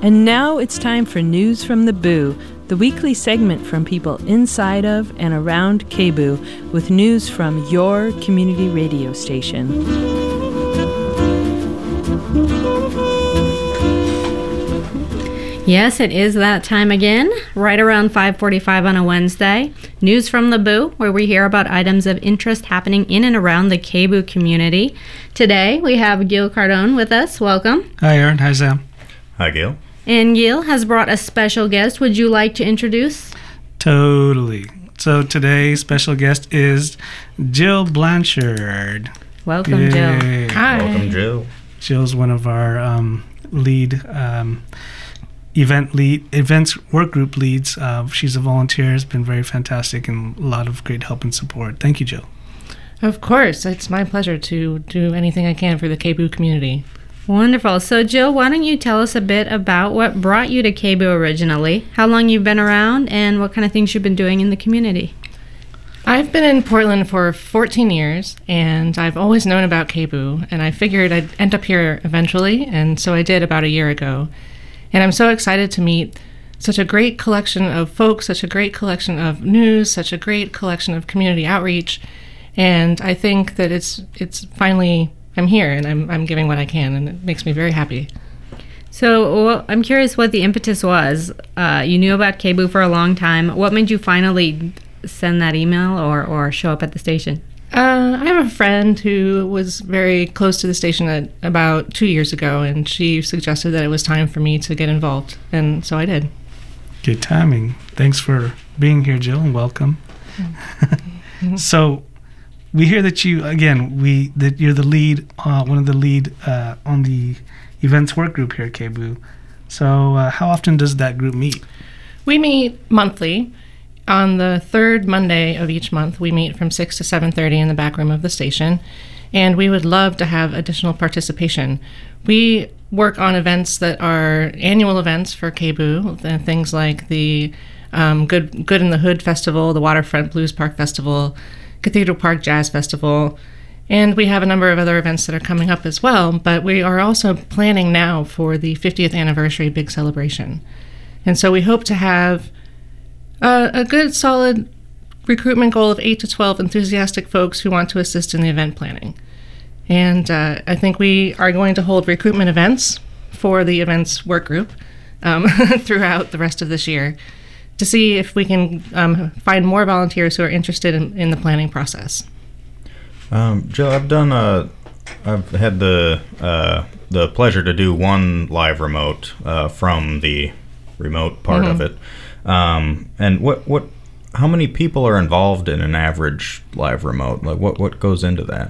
And now it's time for News from the Boo, the weekly segment from people inside of and around KBOO with news from your community radio station. Yes, it is that time again, right around 5:45 on a Wednesday. News from the Boo, where we hear about items of interest happening in and around the KBOO community. Today, we have Gil Cardone with us. Welcome. Hi, Aaron. Hi, Sam. Hi, Gil. And Gil has brought a special guest. Would you like to introduce? Totally. So today's special guest is Jill Blanchard. Welcome, Yay. Jill. Hi. Welcome, Jill. Jill's one of our events work group leads. She's a volunteer, has been very fantastic, and a lot of great help and support. Thank you, Jill. Of course. It's my pleasure to do anything I can for the KBOO community. Wonderful. So, Jill, why don't you tell us a bit about what brought you to KBOO originally, how long you've been around, and what kind of things you've been doing in the community? I've been in Portland for 14 years, and I've always known about KBOO, and I figured I'd end up here eventually, and so I did about a year ago. And I'm so excited to meet such a great collection of folks, such a great collection of news, such a great collection of community outreach, and I think that it's finally... I'm here, and I'm giving what I can, and it makes me very happy. So I'm curious what the impetus was. You knew about KBOO for a long time. What made you finally send that email or show up at the station? I have a friend who was very close to the station about 2 years ago, and she suggested that it was time for me to get involved, and so I did. Good timing. Thanks for being here, Jill, and welcome. So... we hear that you're the lead, one of the lead on the events work group here at KBOO. So how often does that group meet? We meet monthly. On the third Monday of each month, we meet from 6 to 7:30 in the back room of the station, and we would love to have additional participation. We work on events that are annual events for KBOO, things like the Good in the Hood Festival, the Waterfront Blues Park Festival, Cathedral Park Jazz Festival, and we have a number of other events that are coming up as well, but we are also planning now for the 50th anniversary big celebration. And so we hope to have a good solid recruitment goal of 8 to 12 enthusiastic folks who want to assist in the event planning. And I think we are going to hold recruitment events for the events work group throughout the rest of this year, to see if we can find more volunteers who are interested in the planning process. Jill, I've had the pleasure to do one live remote from the remote part of it. And how many people are involved in an average live remote? Like what goes into that?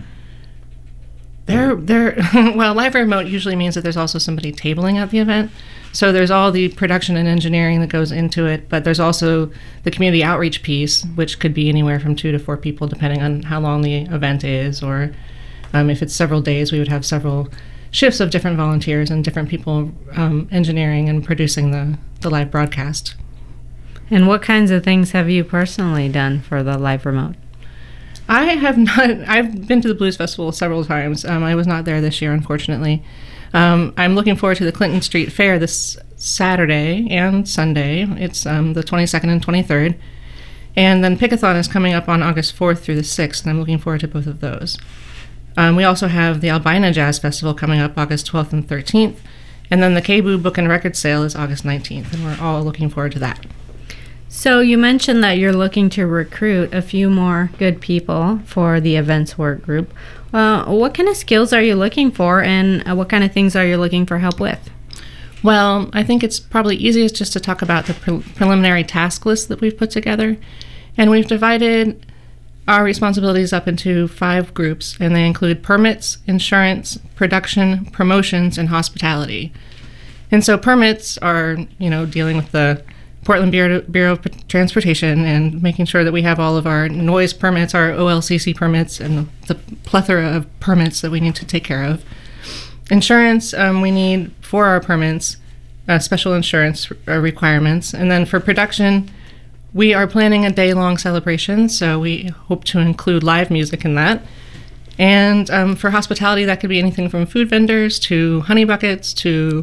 Well, live remote usually means that there's also somebody tabling at the event. So there's all the production and engineering that goes into it, but there's also the community outreach piece, which could be anywhere from 2 to 4 people, depending on how long the event is, or if it's several days, we would have several shifts of different volunteers and different people engineering and producing the live broadcast. And what kinds of things have you personally done for the live remote? I have not. I've been to the Blues Festival several times. I was not there this year, unfortunately. I'm looking forward to the Clinton Street Fair this Saturday and Sunday. It's the 22nd and 23rd. And then Pickathon is coming up on August 4th through the 6th, and I'm looking forward to both of those. We also have the Albina Jazz Festival coming up August 12th and 13th. And then the KBOO Book and Record Sale is August 19th, and we're all looking forward to that. So you mentioned that you're looking to recruit a few more good people for the events work group. What kind of skills are you looking for, and what kind of things are you looking for help with? Well, I think it's probably easiest just to talk about the preliminary task list that we've put together. And we've divided our responsibilities up into 5 groups, and they include permits, insurance, production, promotions, and hospitality. And so permits are, dealing with the Portland Bureau of Transportation and making sure that we have all of our noise permits, our OLCC permits, and the plethora of permits that we need to take care of. Insurance, we need for our permits, special insurance requirements. And then for production, we are planning a day-long celebration, so we hope to include live music in that. And for hospitality, that could be anything from food vendors to honey buckets to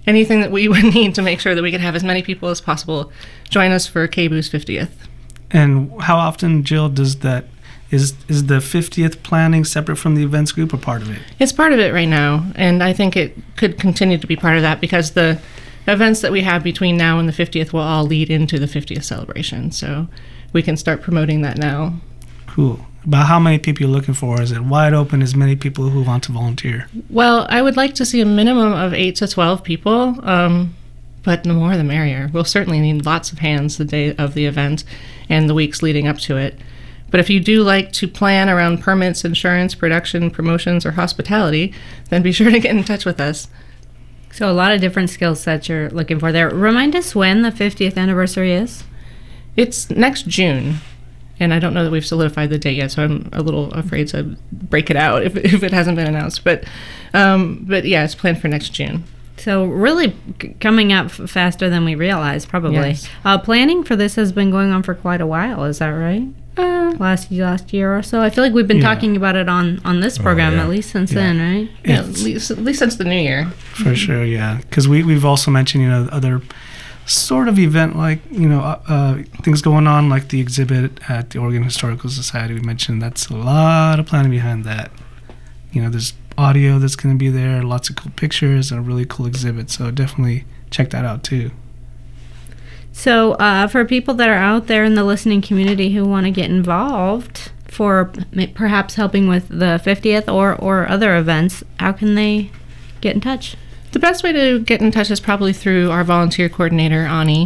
anything that we would need to make sure that we could have as many people as possible join us for KBOO's 50th. And how often, Jill, does that is the 50th planning separate from the events group or part of it? It's part of it right now, and I think it could continue to be part of that because the events that we have between now and the 50th will all lead into the 50th celebration. So we can start promoting that now. Cool. About how many people you're looking for? Is it wide open, as many people who want to volunteer? Well, I would like to see a minimum of 8 to 12 people, but the more the merrier. We'll certainly need lots of hands the day of the event and the weeks leading up to it. But if you do like to plan around permits, insurance, production, promotions, or hospitality, then be sure to get in touch with us. So a lot of different skill sets you're looking for there. Remind us when the 50th anniversary is. It's next June, and I don't know that we've solidified the date yet, so I'm a little afraid to break it out if it hasn't been announced. But yeah, it's planned for next June. So really coming up faster than we realized, probably. Yes. Planning for this has been going on for quite a while. Is that right? Last year or so. I feel like we've been talking about it on this program at least since then, right? Yeah, at least since the new year. For sure, yeah. Because we've also mentioned, other sort of event like, things going on like the exhibit at the Oregon Historical Society. We mentioned that's a lot of planning behind that. There's audio that's going to be there, lots of cool pictures, and a really cool exhibit. So definitely check that out too. So for people that are out there in the listening community who want to get involved for perhaps helping with the 50th or other events, how can they get in touch? The best way to get in touch is probably through our volunteer coordinator, Ani.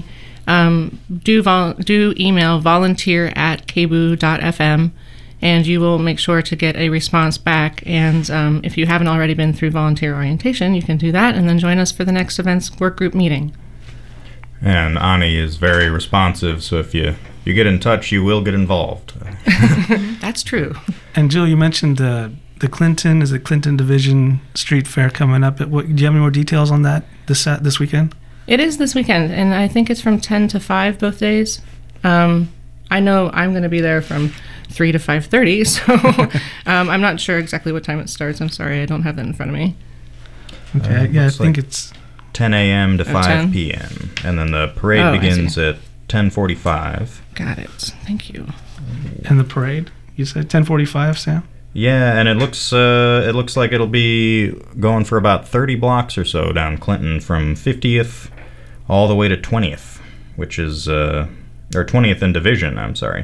Do email volunteer@kboo.fm, and you will make sure to get a response back. And if you haven't already been through volunteer orientation, you can do that and then join us for the next events work group meeting. And Ani is very responsive, so if you get in touch, you will get involved. That's true. And Jill, you mentioned the Clinton Division Street Fair coming up. Do you have any more details on that this weekend? It is this weekend, and I think it's from 10 to 5 both days. I know I'm going to be there from 3 to 5:30, so I'm not sure exactly what time it starts. I'm sorry, I don't have that in front of me. Okay, I think it's 10 a.m. to 5 10? p.m. And then the parade begins at 10:45. Got it. Thank you. And the parade? You said 10:45, Sam? Yeah, and it looks like it'll be going for about 30 blocks or so down Clinton from 50th all the way to 20th, which is or 20th in Division. I'm sorry.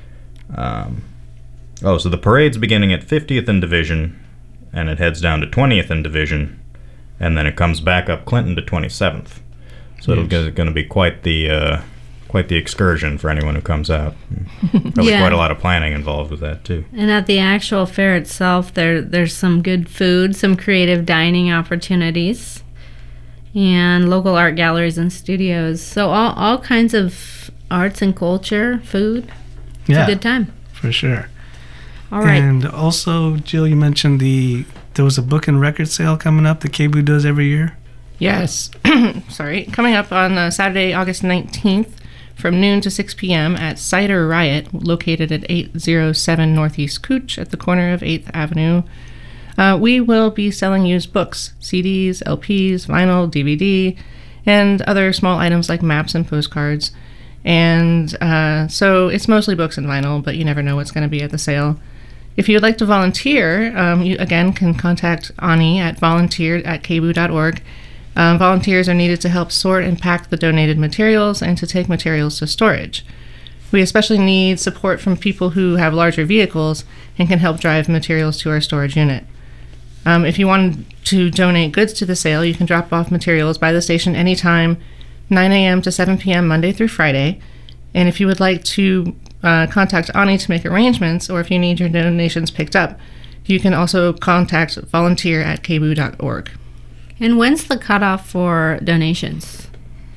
So the parade's beginning at 50th in Division, and it heads down to 20th in Division. And then it comes back up Clinton to 27th. So it's going to be quite the excursion for anyone who comes out. Probably quite a lot of planning involved with that, too. And at the actual fair itself, there's some good food, some creative dining opportunities, and local art galleries and studios. So all kinds of arts and culture, food. It's a good time. For sure. All right. And also, Jill, you mentioned there was a book and record sale coming up that KBOO does every year. Yes. Sorry. Coming up on Saturday, August 19th from noon to 6 p.m. at Cider Riot, located at 807 Northeast Cooch at the corner of 8th Avenue. We will be selling used books, CDs, LPs, vinyl, DVD, and other small items like maps and postcards. And so it's mostly books and vinyl, but you never know what's going to be at the sale. If you would like to volunteer, you again can contact Ani at volunteer@kboo.org. Volunteers are needed to help sort and pack the donated materials and to take materials to storage. We especially need support from people who have larger vehicles and can help drive materials to our storage unit. If you want to donate goods to the sale, you can drop off materials by the station anytime, 9 a.m. to 7 p.m. Monday through Friday. And if you would like to contact Ani to make arrangements, or if you need your donations picked up, you can also contact volunteer@kboo.org. And when's the cutoff for donations?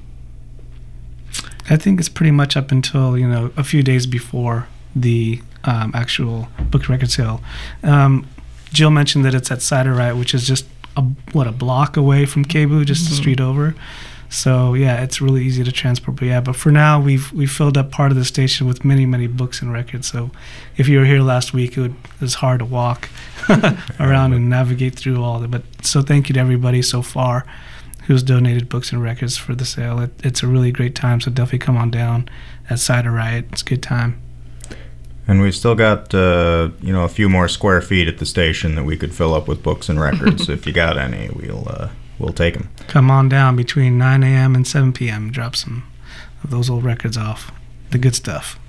I think it's pretty much up until, a few days before the actual book record sale. Jill mentioned that it's at Cider Riot, which is just a block away from KBOO, just the street over. So yeah, it's really easy to transport. But for now, we've filled up part of the station with many, many books and records. So if you were here last week, it was hard to walk around and navigate through all of it. But so thank you to everybody so far. who's donated books and records for the sale. It's a really great time, so definitely come on down at Cider Riot. It's a good time. And we've still got, a few more square feet at the station that we could fill up with books and records. If you got any, we'll take them. Come on down between 9 a.m. and 7 p.m. Drop some of those old records off. The good stuff.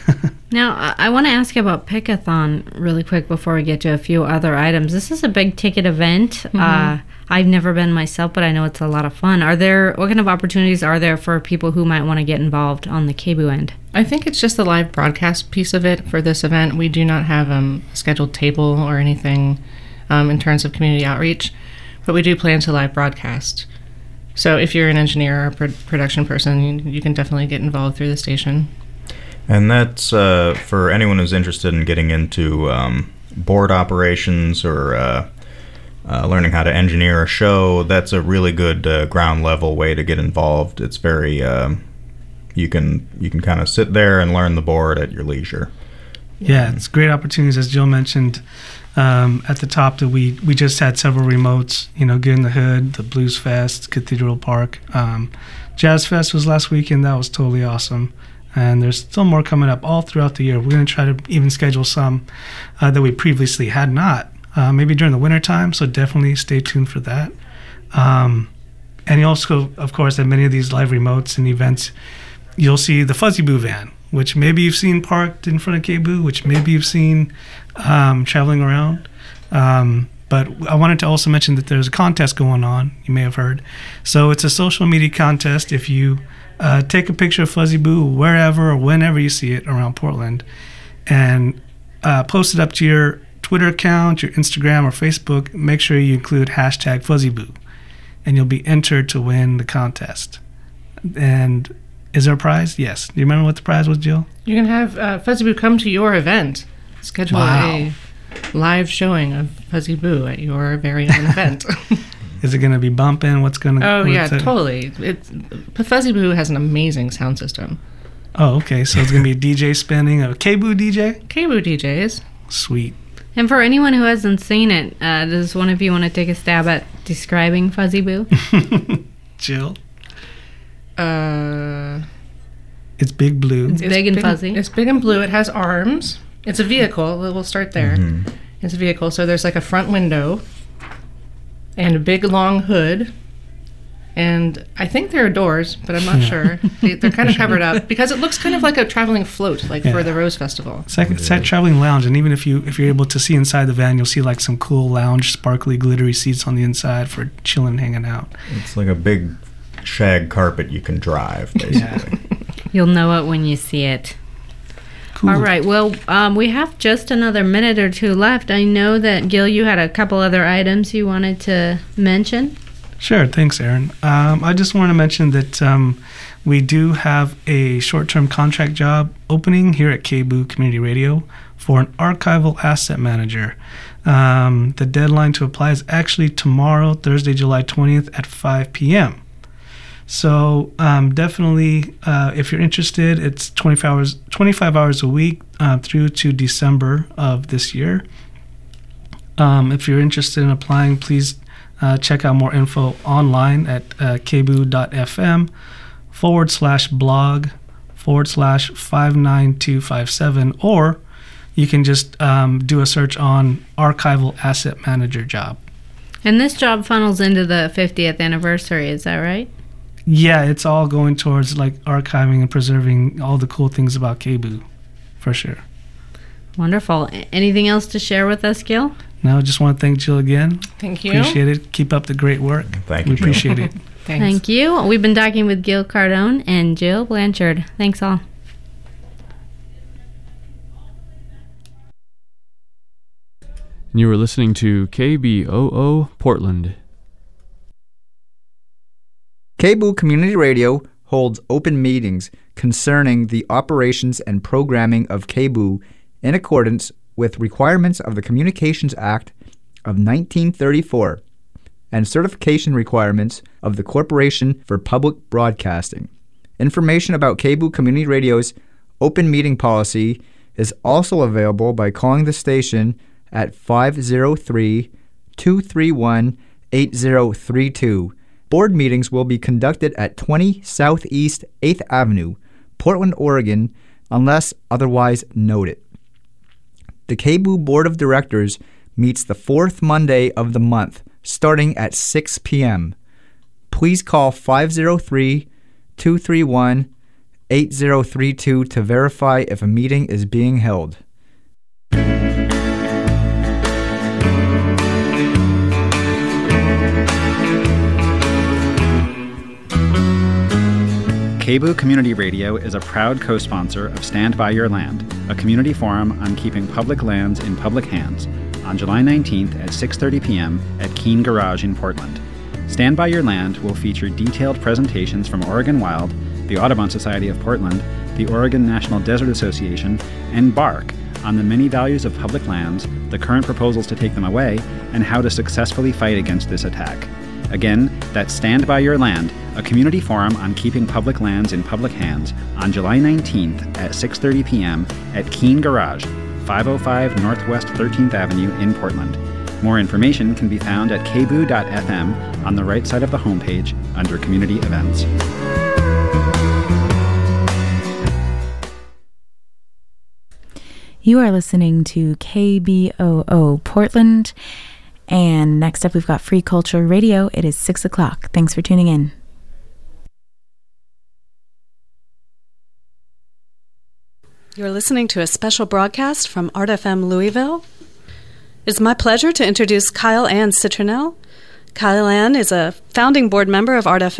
Now, I want to ask you about Pickathon really quick before we get to a few other items. This is a big ticket event. I've never been myself, but I know it's a lot of fun. What kind of opportunities are there for people who might want to get involved on the KBOO end? I think it's just the live broadcast piece of it for this event. We do not have a scheduled table or anything in terms of community outreach, but we do plan to live broadcast. So if you're an engineer or production person, you can definitely get involved through the station. And that's for anyone who's interested in getting into board operations or learning how to engineer a show. That's a really good ground level way to get involved. It's very you can kind of sit there and learn the board at your leisure. Yeah, it's great opportunities, as Jill mentioned at the top. That we just had several remotes. Get in the Hood, the Blues Fest, Cathedral Park, Jazz Fest was last weekend. That was totally awesome. And there's still more coming up all throughout the year. We're going to try to even schedule some that we previously had not, maybe during the winter time. So definitely stay tuned for that. And you also, of course, at many of these live remotes and events, you'll see the Fuzzy Boo van, which maybe you've seen parked in front of KBOO, which maybe you've seen traveling around. But I wanted to also mention that there's a contest going on. You may have heard. So it's a social media contest. If you take a picture of Fuzzy Boo wherever or whenever you see it around Portland and post it up to your Twitter account, your Instagram or Facebook, make sure you include hashtag Fuzzy Boo, and you'll be entered to win the contest. And is there a prize? Yes. Do you remember what the prize was, Jill? You can have Fuzzy Boo come to your event. Schedule a live showing of Fuzzy Boo at your very own event. Is it going to be bumping? What's going to... Oh, yeah, totally. Fuzzy Boo has an amazing sound system. Oh, okay. So it's going to be a DJ spinning, a KBOO DJ? KBOO DJs. Sweet. And for anyone who hasn't seen it, does one of you want to take a stab at describing Fuzzy Boo? Jill? It's big blue. It's big and fuzzy. It's big and blue. It has arms. It's a vehicle. We'll start there. Mm-hmm. It's a vehicle. So there's like a front window and a big long hood. And I think there are doors, but I'm not sure. They're kind of covered up because it looks kind of like a traveling float, for the Rose Festival. It's like traveling lounge, and even if you're able to see inside the van, you'll see like some cool lounge, sparkly, glittery seats on the inside for chilling, hanging out. It's like a big shag carpet you can drive, basically. Yeah. You'll know it when you see it. Cool. All right. Well, we have just another minute or two left. I know that, Gil, you had a couple other items you wanted to mention. Sure. Thanks, Aaron. I just want to mention that we do have a short-term contract job opening here at KBOO Community Radio for an archival asset manager. The deadline to apply is actually tomorrow, Thursday, July 20th at 5 p.m. So definitely, if you're interested, it's 25 hours a week through to December of this year. If you're interested in applying, please check out more info online at kboo.fm/blog/59257, or you can just do a search on archival asset manager job. And this job funnels into the 50th anniversary, is that right? Yeah, it's all going towards like archiving and preserving all the cool things about KBOO, for sure. Wonderful. Anything else to share with us, Gil? No, just want to thank Jill again. Thank you. Appreciate it. Keep up the great work. Thank you, We appreciate it. Thanks. Thank you. We've been talking with Gil Cardone and Jill Blanchard. Thanks all. You were listening to KBOO Portland. KBOO Community Radio holds open meetings concerning the operations and programming of KBOO in accordance with requirements of the Communications Act of 1934 and certification requirements of the Corporation for Public Broadcasting. Information about KBOO Community Radio's open meeting policy is also available by calling the station at 503-231-8032 Board meetings will be conducted at 20 Southeast 8th Avenue, Portland, Oregon, unless otherwise noted. The KBOO Board of Directors meets the fourth Monday of the month, starting at 6 p.m. Please call 503-231-8032 to verify if a meeting is being held. KBOO Community Radio is a proud co-sponsor of Stand By Your Land, a community forum on keeping public lands in public hands, on July 19th at 6:30 p.m. at Keene Garage in Portland. Stand By Your Land will feature detailed presentations from Oregon Wild, the Audubon Society of Portland, the Oregon National Desert Association, and BARC on the many values of public lands, the current proposals to take them away, and how to successfully fight against this attack. Again, that's Stand By Your Land, a community forum on keeping public lands in public hands, on July 19th at 6:30 p.m. at Keene Garage, 505 Northwest 13th Avenue in Portland. More information can be found at kboo.fm on the right side of the homepage under Community Events. You are listening to KBOO Portland. And next up, we've got Free Culture Radio. It is 6 o'clock. Thanks for tuning in. You're listening to a special broadcast from Art FM Louisville. It's my pleasure to introduce Kyle Ann Citronell. Kyle Ann is a founding board member of Art FM.